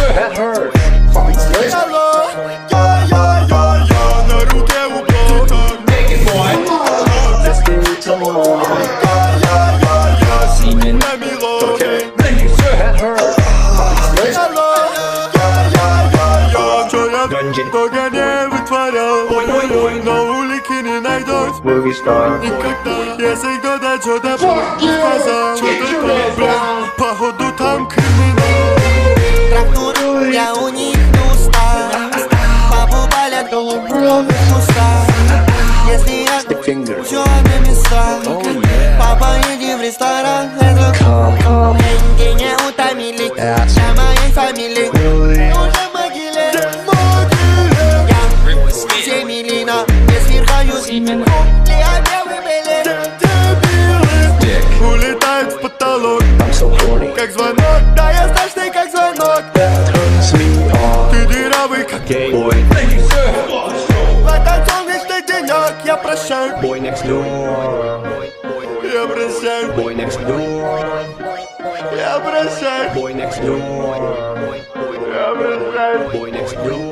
head hurt. На руке ублок. На мелодии. Making your head hurt. Только не вытворял. Но улики не найдут. Movie star. Никогда. Если кто-то что-то сказал, что-то проблем, походу там криминал. Трактуру я у них уста. Папу болят уста. Если я все на места. Папа, иди в ресторан. Деньги не утомили. Для моей фамилии уже в могиле. Я Семелина. Не свергаюсь. Для белый белый. Улетает в потолок. I'm so horny. Как звонок. Да, я страшный, как звонок. Turns me on. Ты дырявый, как Gay boy. в этот солнечный денек. Я прощаю. Boy next door. Я прощаю. Boy next door. Я прощаю. Boy next door. Я прощаю. Boy next door.